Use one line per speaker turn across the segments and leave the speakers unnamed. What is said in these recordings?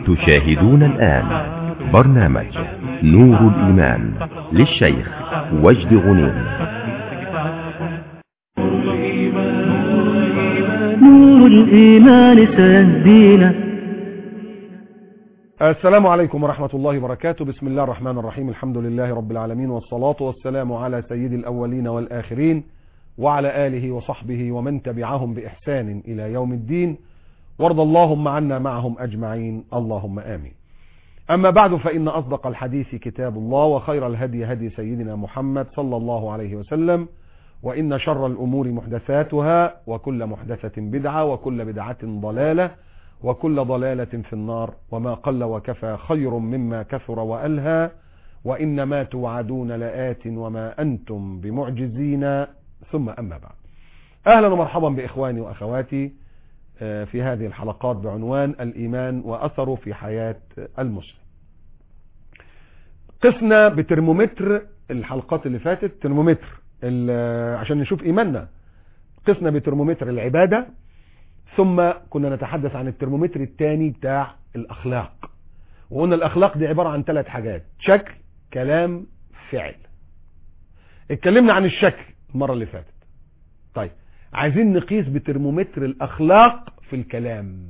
تشاهدون الآن برنامج نور الإيمان للشيخ وجد غنيم.
نور الإيمان سيهدينا.
السلام عليكم ورحمة الله وبركاته. بسم الله الرحمن الرحيم. الحمد لله رب العالمين، والصلاة والسلام على سيد الأولين والآخرين وعلى آله وصحبه ومن تبعهم بإحسان إلى يوم الدين، وارض اللهم عنا معهم أجمعين، اللهم آمين. أما بعد، فإن أصدق الحديث كتاب الله، وخير الهدي هدي سيدنا محمد صلى الله عليه وسلم، وإن شر الأمور محدثاتها، وكل محدثة بدعة، وكل بدعة ضلالة، وكل ضلالة في النار، وما قل وكفى خير مما كثر وألهى، وإنما توعدون لآت وما أنتم بمعجزين. ثم أما بعد، أهلا ومرحبا بإخواني وأخواتي في هذه الحلقات بعنوان الإيمان وأثره في حياة المسلم. قسنا بترمومتر الحلقات اللي فاتت، ترمومتر عشان نشوف إيماننا. قسنا بترمومتر العبادة، ثم كنا نتحدث عن الترمومتر الثاني بتاع الأخلاق، وقلنا الأخلاق دي عبارة عن 3 حاجات: شكل، كلام، فعل. اتكلمنا عن الشكل المرة اللي فاتت. طيب، عايزين نقيس بترمومتر الأخلاق في الكلام.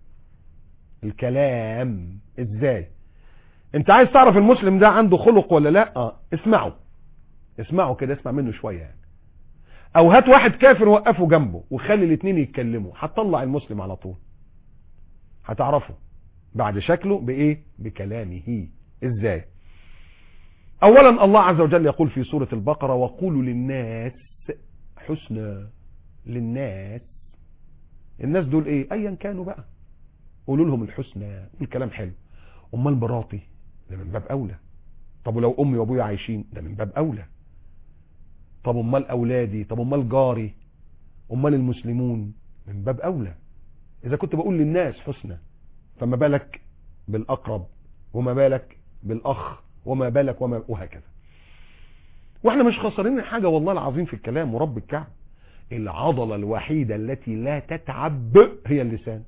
الكلام ازاي؟ انت عايز تعرف المسلم ده عنده خلق ولا لا؟ اسمعه كده، اسمع منه شوية يعني. او هات واحد كافر وقفه جنبه وخلي الاثنين يتكلموا، هتطلع المسلم على طول، هتعرفه بعد شكله بايه؟ بكلامه. ازاي؟ اولا الله عز وجل يقول في سورة البقرة: وقولوا للناس حسنا. للناس، الناس دول ايه؟ ايا كانوا بقى، قولوا لهم الحسنى والكلام حلو. امال مراتي؟ ده من باب اولى. طب ولو امي وابويا عايشين؟ ده من باب اولى. طب امال اولادي؟ طب امال جاري؟ امال المسلمون؟ من باب اولى. اذا كنت بقول للناس حسنى، فما بالك بالاقرب، وما بالك بالاخ، وما بالك وهكذا. واحنا مش خسرين حاجة والله العظيم في الكلام ورب الكعب. العضلة الوحيدة التي لا تتعب هي اللسان.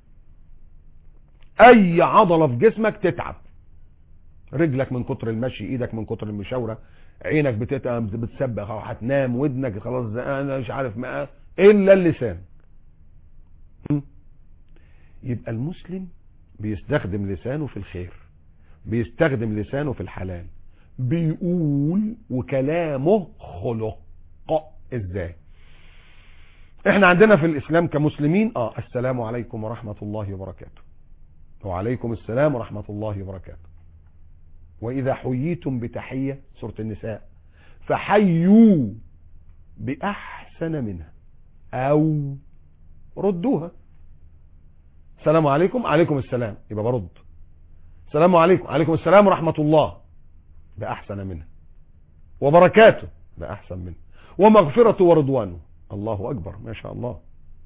اي عضلة في جسمك تتعب، رجلك من كتر المشي، ايدك من كتر المشاورة، عينك بتسبخ او هتنام، ودنك خلاص زقانة مش عارف ما، الا اللسان. يبقى المسلم بيستخدم لسانه في الخير، بيستخدم لسانه في الحلال، بيقول وكلامه خلق. ازاي؟ احنا عندنا في الاسلام كمسلمين السلام عليكم ورحمة الله وبركاته، وعليكم السلام ورحمة الله وبركاته. واذا حييتم بتحية، سورة النساء، فحيوا باحسن منها او ردوها. السلام عليكم، عليكم السلام، يبقى برد. السلام عليكم، عليكم السلام ورحمة الله، بأحسن منها، وبركاته بأحسن منها، ومغفرة ورضوانه. الله أكبر، ما شاء الله.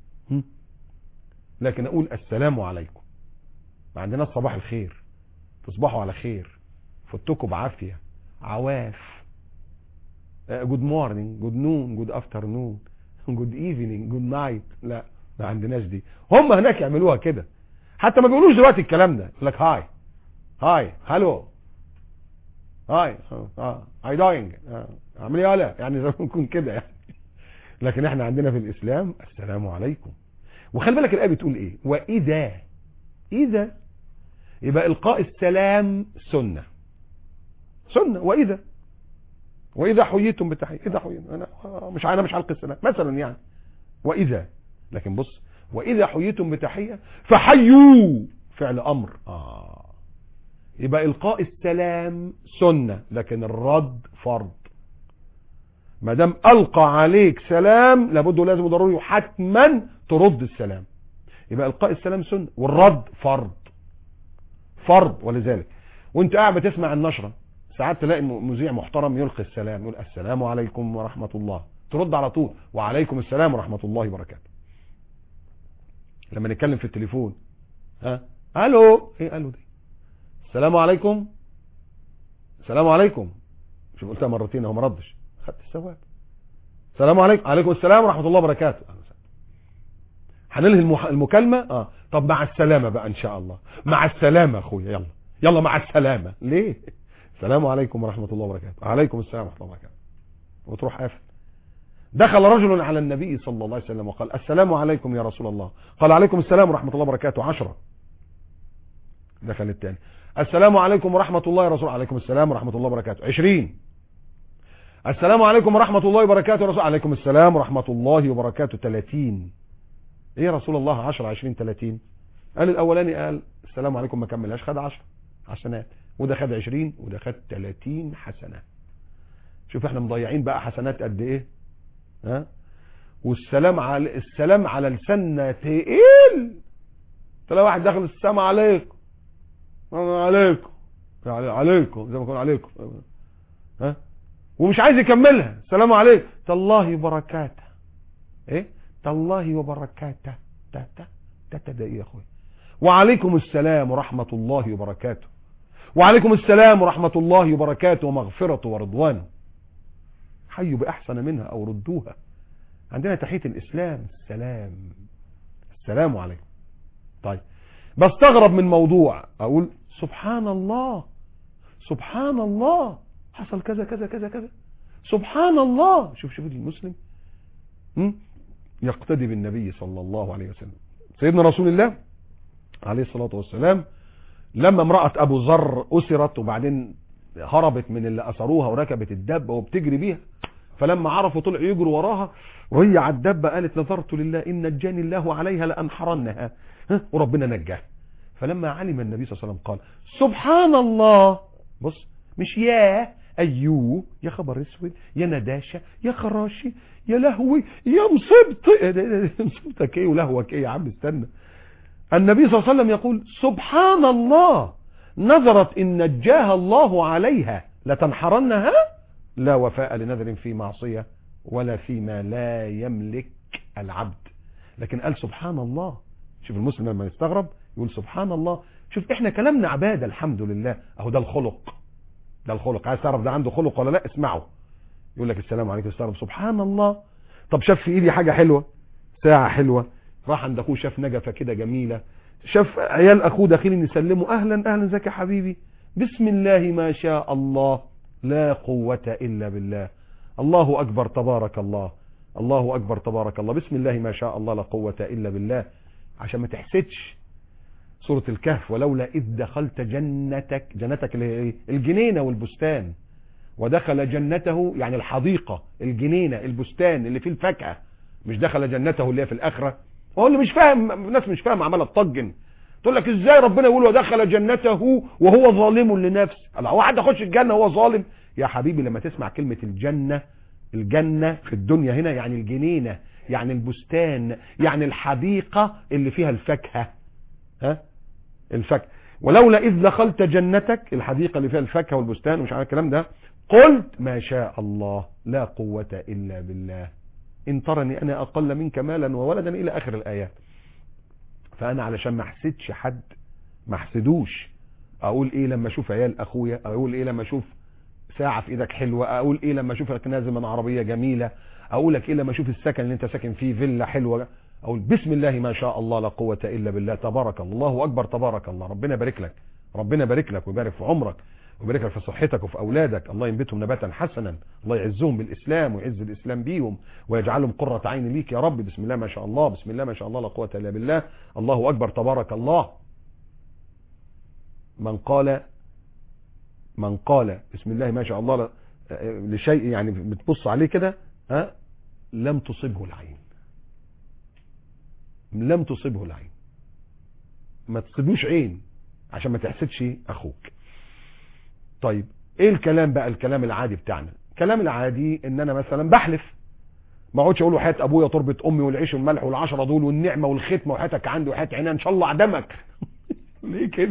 لكن أقول السلام عليكم، ما عندنا صباح الخير، تصبحوا على خير، فتكوا بعافية، عواف، good morning, good noon, good afternoon, good evening, good night. لا، ما عندناش دي. هم هناك يعملوها كده، حتى ما بيقولوش دلوقتي الكلام ده. يقول لك هاي هالو، هاي هاي داينج، عامل ايه يالا، يعني زي ما نكون كده يعني. لكن احنا عندنا في الاسلام السلام عليكم. وخلي بالك الايه بتقول ايه؟ واذا يبقى القاء السلام سنه. واذا حييتم بتحيه، اذا حييتم، انا مش هلقي السلام مثلا يعني، واذا. لكن بص، واذا حييتم بتحيه فحيوا، فعل امر. يبقى القاء السلام سنة، لكن الرد فرض. ما دام القى عليك سلام، لابد لازم وضروري حتما ترد السلام. يبقى القاء السلام سنة، والرد فرض. ولذلك وانت قاعد بتسمع النشرة، ساعات تلاقي مذيع محترم يلقي السلام، يقول السلام عليكم ورحمة الله، ترد على طول وعليكم السلام ورحمة الله وبركاته. لما نتكلم في التليفون، الو، ايه الو دي؟ السلام عليكم، السلام عليكم، شوف قلتها مرتين اهو ما ردش، خدت الثواب. السلام عليكم، عليكم السلام ورحمة الله وبركاته. هننهي المكالمة طب مع السلامة بقى ان شاء الله، مع السلامة اخويا، يلا يلا مع السلامة. ليه؟ السلام عليكم ورحمة الله وبركاته. عليكم السلام ورحمة الله وبركاته. وتروح قافل. دخل رجل على النبي صلى الله عليه وسلم وقال السلام عليكم يا رسول الله. قال عليكم السلام ورحمة الله وبركاته. 10. دخل الثاني السلام عليكم ورحمة الله يا رسول الله. عليكم السلام ورحمة الله وبركاته. 20. السلام عليكم ورحمة الله وبركاته يا رسول الله. عليكم السلام ورحمة الله وبركاته. 30. ايه يا رسول الله 10 20 30؟ قال الاولاني قال السلام عليكم ما كملهاش، خد 10 حسنات، وده خد 20 وده خد 30 حسنة. شوف احنا مضيعين بقى حسنات قد ايه. ها؟ والسلام على لساننا تقيل. تلاقي واحد داخل السلام عليكم عليكم عليكم زي ما يكون عليكم، ها، ومش عايز يكملها. السلام عليكم تالله وبركاته. ايه تالله وبركاته. ده ايه يا اخويا؟ وعليكم السلام ورحمة الله وبركاته. وعليكم السلام ورحمة الله وبركاته ومغفرة ورضوان. حيوا بأحسن منها أو ردوها. عندنا تحية الإسلام السلام عليكم. طيب بستغرب من موضوع، أقول سبحان الله سبحان الله حصل كذا كذا كذا كذا سبحان الله. شوف المسلم يقتدي بالنبي صلى الله عليه وسلم. سيدنا رسول الله عليه الصلاة والسلام لما امرأة أبو ذر أسرت وبعدين هربت من اللي أسروها وركبت الدبة وبتجري بيها، فلما عرفوا طلعوا يجروا وراها وهي على الدبة قالت نذرت لله إن نجاني الله عليها لأنحرنها، وربنا نجاها. فلما علم النبي صلى الله عليه وسلم قال سبحان الله. بص مش يا أيوه يا خبر اسود يا نداشة يا خراشي يا لهوي يا مصيبتك ايه ولهوك ايه يا عم استنى. النبي صلى الله عليه وسلم يقول سبحان الله نظرت إن نجاها الله عليها لتنحرنها لا وفاء لنذر في معصية ولا فيما لا يملك العبد. لكن قال سبحان الله. شوف المسلم لما يستغرب يقول سبحان الله. شوف احنا كلامنا عبادة الحمد لله. اهو ده الخلق. عايز تعرف ده عنده خلق ولا لا؟ اسمعه. يقول لك السلام عليكم استغرب سبحان الله. طب شاف في ايدي حاجة حلوة، ساعة حلوة، راح عند اخوه شاف نجفة كده جميلة، شاف عيال اخوه داخلين يسلموا اهلا اهلا ازيك يا حبيبي، بسم الله ما شاء الله لا قوة الا بالله، الله اكبر تبارك الله، الله اكبر تبارك الله، بسم الله ما شاء الله لا قوة الا بالله. عشان ما تحسدش. سورة الكهف ولولا اذ دخلت جنتك اللي هي الجنينة والبستان، ودخل جنته يعني الحديقة الجنينة البستان اللي فيه الفاكهة، مش دخل جنته اللي هي في الاخرة. هو اللي مش فاهم، الناس مش فاهم عمالة تطجن تقول لك ازاي ربنا يقول ودخل جنته وهو ظالم لنفسه. هو حد يخش الجنة وهو ظالم؟ يا حبيبي لما تسمع كلمة الجنة في الدنيا هنا يعني الجنينة، يعني البستان، يعني الحديقة اللي فيها الفاكهة. ها الفاكهة. ولولا إذ دخلت جنتك، الحديقة اللي فيها الفاكهة والبستان ومش عارف الكلام ده، قلت ما شاء الله لا قوة إلا بالله إن ترني أنا أقل منك مالا وولدا إلى آخر الآيات. فأنا علشان ما احسدش حد، ما احسدوش، أقول إيه لما أشوف عيال أخويا، أقول إيه لما أشوف ساعة في إيدك حلوة، أقول إيه لما أشوفك نازل من عربية جميلة، أقول لك إيه لما أشوف السكن اللي أنت ساكن فيه فيلا حلوة، أقول بسم الله ما شاء الله لا قوة إلا بالله تبارك الله أكبر تبارك الله. ربنا يبارك لك، ربنا يبارك لك ويبارك في عمرك ويبارك لك في صحتك وفي أولادك. الله ينبتهم نباتا حسنا، الله يعزهم بالإسلام ويعز الإسلام بيهم ويجعلهم قرة عين ليك يا رب. بسم الله ما شاء الله، بسم الله ما شاء الله لا قوة إلا بالله، الله أكبر تبارك الله. من قال بسم الله ما شاء الله لشيء يعني بتبص عليه كده لم تصبه العين، لم تصبه العين. ما تصبوش عين عشان ما تحسدش اخوك. طيب ايه الكلام بقى؟ الكلام العادي بتاعنا، الكلام العادي ان انا مثلا بحلف، ما اقعدش اقول وحياة ابويا تربة امي والعيش والملح والعشرة دول والنعمة والختمة وحياتك عندي وحياة عيني ان شاء الله اعدمك. ليه كده؟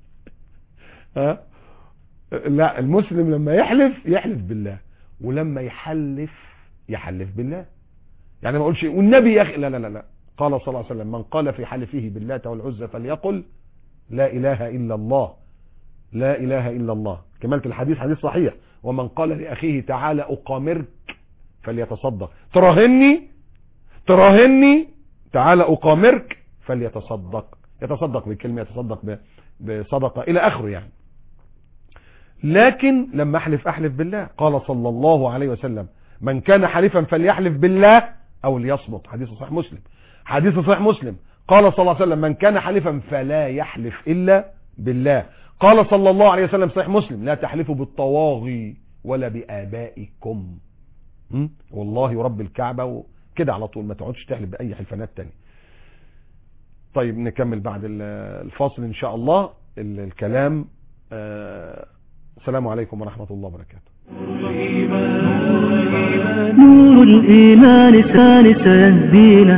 لا، المسلم لما يحلف بالله، ولما يحلف بالله. يعني ما اقولش والنبي يا اخي، لا لا لا لا. قال صلى الله عليه وسلم من قال في حلفه باللات والعزى فليقل لا اله الا الله، لا اله الا الله. كمالة الحديث حديث صحيح. ومن قال لاخيه تعالى اقامرك فليتصدق، تراهني تعالى اقامرك فليتصدق. يتصدق بكلمة، يتصدق بصدقة الى اخره يعني. لكن لما احلف بالله، قال صلى الله عليه وسلم من كان حليفا فليحلف بالله او ليصمت. حديث صحيح مسلم، حديث صحيح مسلم. قال صلى الله عليه وسلم من كان حليفا فلا يحلف الا بالله. قال صلى الله عليه وسلم صحيح مسلم لا تحلفوا بالطواغي ولا بآبائكم. والله ورب الكعبة وكده على طول، ما تقعدش تحلف بأي حلفانات تاني. طيب نكمل بعد الفاصل ان شاء الله الكلام. السلام عليكم ورحمة الله وبركاته.
نور الإيمان سيهدينا.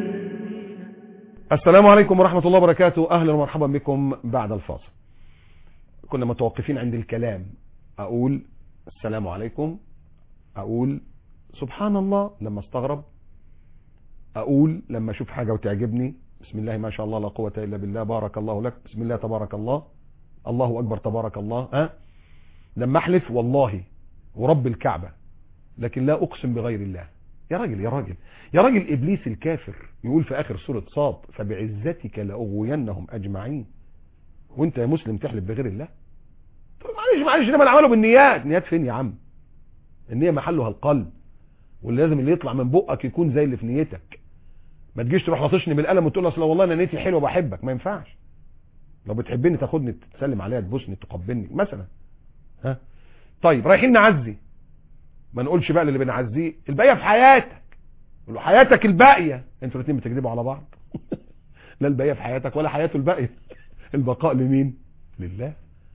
السلام عليكم ورحمة الله وبركاته. أهلا ومرحبا بكم بعد الفاصل. كنا متوقفين عند الكلام. أقول السلام عليكم، أقول سبحان الله لما استغرب، أقول لما أشوف حاجة وتعجبني بسم الله ما شاء الله لا قوة إلا بالله بارك الله لك، بسم الله تبارك الله، الله أكبر تبارك الله. لما أحلف والله ورب الكعبة لكن لا أقسم بغير الله. يا راجل يا راجل يا راجل، إبليس الكافر يقول في آخر سورة صاد فبعزتك لأغوينهم أجمعين، وانت يا مسلم تحلف بغير الله؟ طب معلش ده ما نعمله بالنيات. نيات فين يا عم؟ النية محلها القلب، واللي لازم اللي يطلع من بقك يكون زي اللي في نيتك. ما تجيش تروح لطشني بالقلم وتقول اصل والله انا نيتي حلوه بحبك. ما ينفعش. لو بتحبني تاخدني تسلم عليا تبوسني تقبلني مثلا. طيب رايحين نعزي، ما نقولش بقى اللي بنعزيه الباقيه في حياتك، قول له حياتك الباقيه. انتوا الاثنين بتكذبوا على بعض. لا الباقيه في حياتك ولا حياته الباقيه. البقاء لمين؟ لله.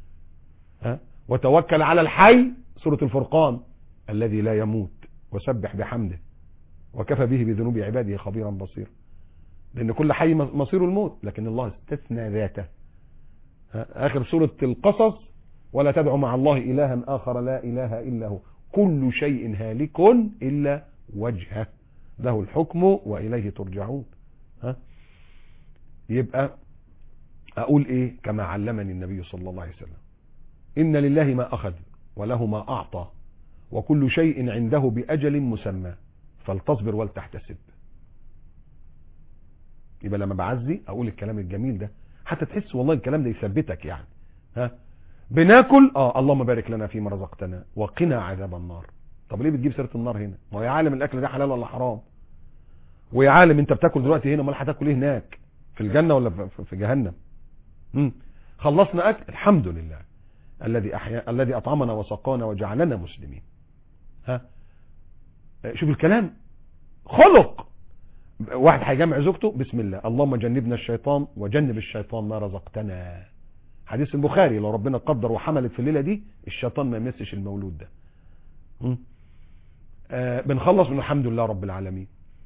وتوكل على الحي، سورة الفرقان، الذي لا يموت وسبح بحمده وكفى به بذنوب عباده خبيرا بصيرا. لان كل حي مصيره الموت، لكن الله استثنى ذاته. اخر سورة القصص ولا تدعوا مع الله الها اخر لا اله الا هو كل شيء هالك الا وجهه له الحكم واليه ترجعون. يبقى اقول ايه كما علمني النبي صلى الله عليه وسلم؟ ان لله ما اخذ وله ما اعطى وكل شيء عنده باجل مسمى فلتصبر ولتحتسب. يبقى لما بعزي اقول الكلام الجميل ده حتى تحس والله الكلام ده يثبتك يعني. بناكل اللهم بارك لنا فيما رزقتنا وقنا عذاب النار. طب ليه بتجيب سيره النار هنا؟ ما هو يا عالم الاكل ده حلال ولا حرام، ويا عالم انت بتاكل دلوقتي هنا امال هتاكل ايه هناك؟ في الجنه ولا في جهنم؟ خلصنا اكل الحمد لله الذي اطعمنا وسقانا وجعلنا مسلمين. شوف الكلام خلق. واحد هيجمع زوجته بسم الله اللهم جنبنا الشيطان وجنب الشيطان ما رزقتنا. حديث البخاري لو ربنا قدر وحملت في الليله دي الشيطان ما يمسش المولود ده. بنخلص من الحمد لله رب العالمين.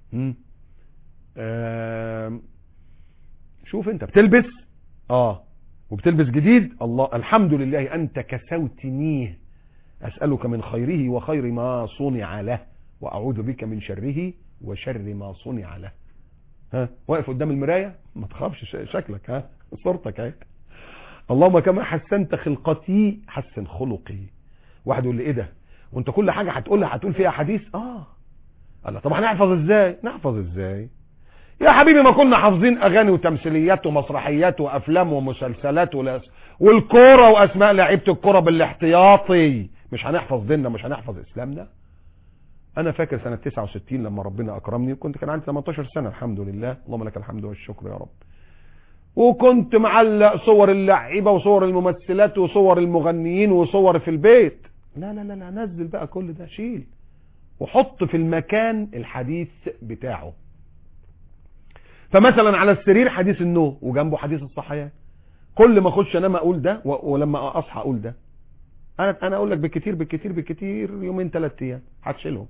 شوف انت بتلبس وبتلبس جديد، الله الحمد لله انت كسوتنيه اسألك من خيره وخير ما صنع له واعوذ بك من شره وشر ما صنع له. واقف قدام المراية ما تخافش شكلك صورتك اهي. اللهم كما حسنت خلقتي حسن خلقي. واحد يقول لي ايه ده وانت كل حاجة هتقولها هتقول فيها حديث؟ الله طب هنحفظ ازاي؟ نحفظ ازاي يا حبيبي؟ ما كنا حافظين اغاني وتمثيليات ومسرحيات وافلام ومسلسلات والكوره واسماء لعيبه الكوره بالاحتياطي. مش هنحفظ ديننا؟ مش هنحفظ اسلامنا؟ انا فاكر سنه 69 لما ربنا اكرمني كان عندي 18 سنه الحمد لله، اللهم لك الحمد والشكر يا رب. وكنت معلق صور اللعيبه وصور الممثلات وصور المغنيين وصور في البيت. لا لا لا نزل بقى كل ده، شيل وحط في المكان الحديث بتاعه. فمثلا على السرير حديث النوم وجنبه حديث الصحيان. كل ما اخش انام اقول ده ولما اصحى اقول ده. انا اقول لك بالكتير يومين 3 ايام هتشيلهم.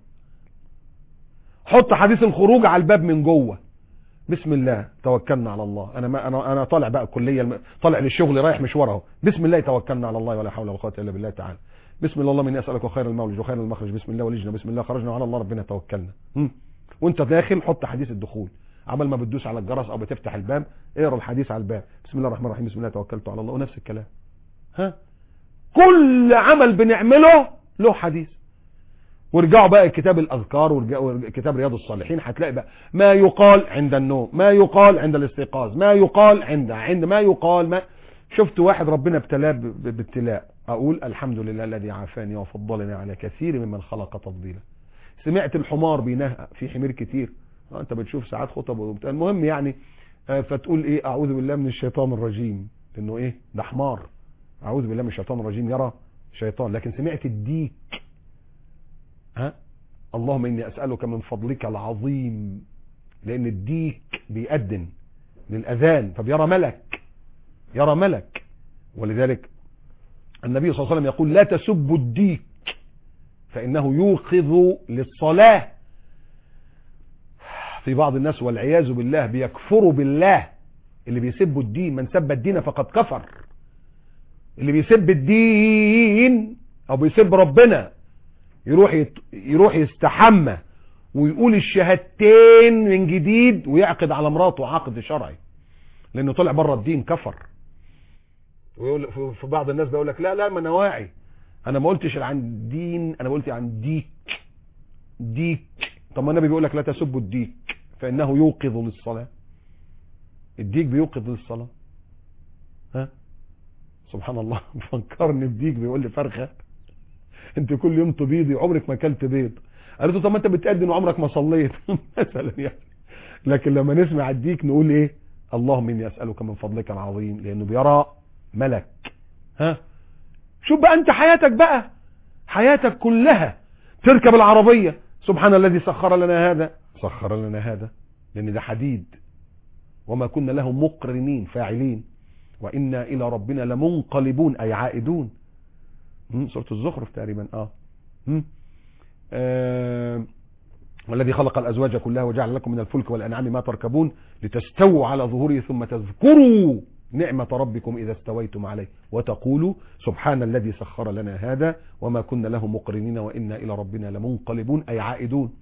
حط حديث الخروج على الباب من جوه. بسم الله توكلنا على الله. انا طالع بقى الكليه، طالع للشغل رايح مشوار اهو. بسم الله توكلنا على الله ولا حول ولا قوه الا بالله تعالى. بسم الله اللهم اني اسالك خير المولج وخير المخرج. بسم الله ولجنا بسم الله خرجنا وعلى الله ربنا توكلنا. وانت داخل حط حديث الدخول. عمل ما بتدوس على الجرس او بتفتح الباب اقرا الحديث على الباب. بسم الله الرحمن الرحيم بسم الله توكلت على الله، ونفس الكلام. كل عمل بنعمله له حديث. وارجعوا بقى كتاب الأذكار وكتاب رياض الصالحين، هتلاقي بقى ما يقال عند النوم، ما يقال عند الاستيقاظ، ما يقال عند ما يقال ما. شفت واحد ربنا ابتلاه بابتلاء، اقول الحمد لله الذي عافاني وفضلني على كثير ممن خلق تفضيلا. سمعت الحمار بينهى، في حمير كتير، انت بتشوف ساعات خطب المهم يعني، فتقول ايه اعوذ بالله من الشيطان الرجيم، لانه ايه ده حمار، اعوذ بالله من الشيطان الرجيم يرى شيطان. لكن سمعت الديك، اللهم اني اسألك من فضلك العظيم، لان الديك بيأذن للأذان فبيرى ملك، يرى ملك. ولذلك النبي صلى الله عليه وسلم يقول لا تسبوا الديك فإنه يوقظ للصلاة. في بعض الناس والعياذ بالله بيكفروا بالله، اللي بيسبوا الدين، من سب الدين فقد كفر. اللي بيسب الدين او بيسب ربنا يروح يستحمى ويقول الشهادتين من جديد ويعقد على مراته عقد شرعي، لانه طلع بره الدين كفر. ويقول في بعض الناس بيقول لك لا ما انا واعي، انا ما قلتش عن الدين، انا قلت عن ديك. طب ما النبي بيقول لك لا تسبوا الديك فانه يوقظ للصلاه. الديك بيوقظ للصلاه. سبحان الله. فكرني بديك بيقول لي فرخه انت كل يوم تبيضي عمرك ما اكلت بيض. قالت له طب ما انت بتأذن وعمرك ما صليت مثلا يعني. لكن لما نسمع الديك نقول ايه اللهم اني اسالك من فضلك العظيم، لانه بيرى ملك. شوف بقى انت حياتك كلها تركب العربيه سبحان الذي سخر لنا هذا لان ده حديد، وما كنا له مقرنين فاعلين وإنا إلى ربنا لمنقلبون أي عائدون. سورة الزخرف تقريبا. والذي خلق الأزواج كلها وجعل لكم من الفلك والأنعام ما تركبون لتستووا على ظهوره ثم تذكروا نعمة ربكم إذا استويتم عليه وتقولوا سبحان الذي سخر لنا هذا وما كنا له مقرنين وإنا إلى ربنا لمنقلبون أي عائدون.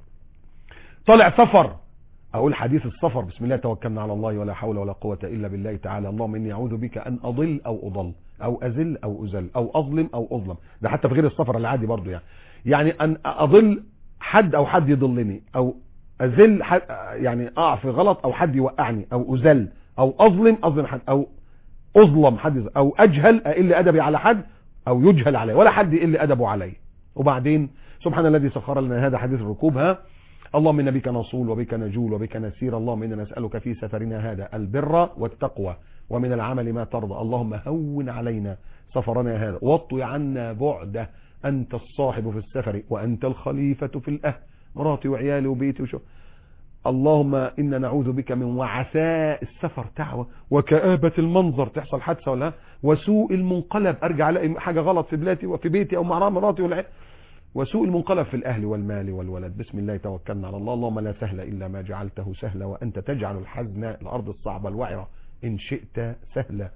طلع سفر، أقول حديث السفر بسم الله توكلنا على الله ولا حول ولا قوة إلا بالله تعالى. اللهم إني أعوذ بك أن أضل أو أضل أو أزل أو أزل أو أظلم أو أظلم. ده حتى في غير السفر العادي برضو يعني أن أضل حد أو حد يضلني، أو أزل يعني أقع في غلط أو حد يوقعني، أو أزل أو أظلم حد، أو أظلم حد، أو أجهل أقل أدبي على حد أو يجهل علي ولا حد يقل أدبه علي. وبعدين سبحان الذي سخر لنا هذا حديث الركوب. اللهم إن بك نصول وبك نجول وبك نسير. اللهم إنا نسألك في سفرنا هذا البر والتقوى ومن العمل ما ترضى. اللهم هون علينا سفرنا هذا واطوي عنا بعده. أنت الصاحب في السفر وأنت الخليفة في الأهل، مراتي وعيالي وبيتي وشو. اللهم إنا نعوذ بك من وعثاء السفر تعوى وكآبة المنظر، تحصل حادثة ولا وسوء المنقلب، أرجع ألاقي حاجة غلط في بيتي أو مع مراتي ولا وسوء المنقلب في الأهل والمال والولد. بسم الله توكلنا على الله. اللهم لا سهل إلا ما جعلته سهلا وأنت تجعل الحزن الأرض الصعبة الوعرة إن شئت سهلا.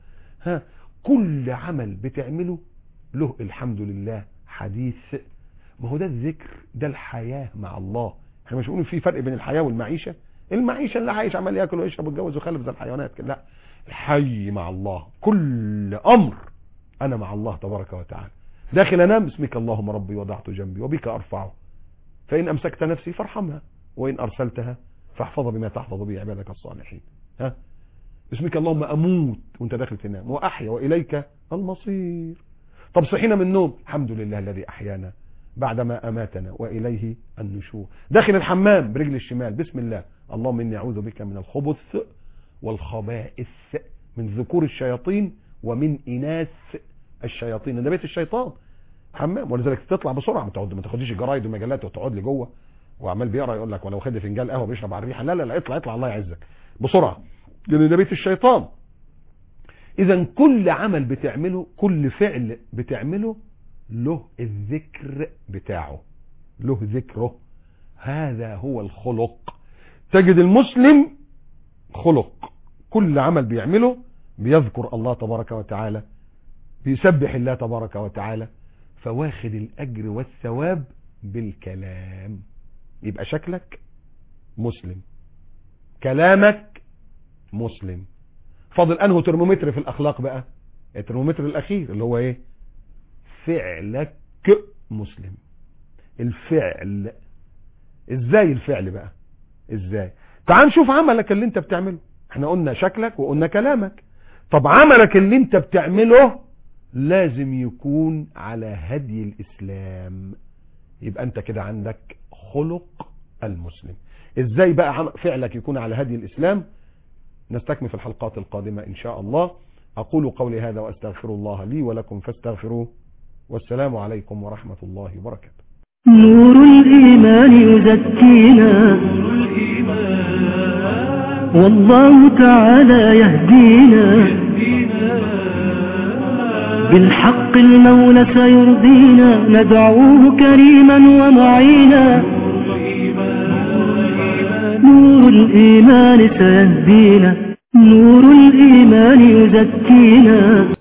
كل عمل بتعمله له الحمد لله حديث. ما هو ده الذكر، ده الحياة مع الله. احنا مش بنقول في فرق بين الحياة والمعيشة. المعيشة اللي عايش عمال ياكل ويشرب ويتجوز ويخلف زي الحيوانات، لا، الحي مع الله. كل أمر أنا مع الله تبارك وتعالى. داخل انام باسمك اللهم ربي وضعت جنبي وبك ارفعه، فان امسكت نفسي فارحمها وان ارسلتها فاحفظها بما تحفظ به عبادك الصالحين. باسمك اللهم اموت وانت داخل تنام واحيا واليك المصير. طب صحينا من النوم الحمد لله الذي احيانا بعدما اماتنا واليه النشور. داخل الحمام برجل الشمال بسم الله اللهم اني اعوذ بك من الخبث والخبائث، من ذكور الشياطين ومن اناث الشياطين. ده بيت الشيطان حمام. ولذلك تطلع بسرعه، ما تاخديش الجرايد والمجلات وتقعد لي جوه وعمال بيقرا يقول لك ولو خد فنجان قهوه بيشرب على الريحه. لا اطلع الله يعزك بسرعه، لان ده بيت الشيطان. اذا كل عمل بتعمله، كل فعل بتعمله له الذكر بتاعه، له ذكره. هذا هو الخلق. تجد المسلم خلق، كل عمل بيعمله بيذكر الله تبارك وتعالى، بيسبح الله تبارك وتعالى، فواخد الأجر والثواب بالكلام. يبقى شكلك مسلم، كلامك مسلم. فاضل أنه ترمومتر في الأخلاق بقى، الترمومتر الأخير اللي هو إيه؟ فعلك مسلم. الفعل. ازاي الفعل بقى؟ ازاي؟ تعال نشوف عملك اللي انت بتعمله. احنا قلنا شكلك وقلنا كلامك. طب عملك اللي انت بتعمله لازم يكون على هدي الاسلام. يبقى انت كده عندك خلق المسلم. ازاي بقى فعلك يكون على هدي الاسلام؟ نستكمل في الحلقات القادمة ان شاء الله. اقول قولي هذا واستغفر الله لي ولكم فاستغفروه، والسلام عليكم ورحمة الله وبركاته.
نور الإيمان يزكينا والله تعالى يهدينا، بالحق المولى سيرضينا، ندعوه كريما ومعينا. نور الإيمان سيهدينا، نور الإيمان يزكينا.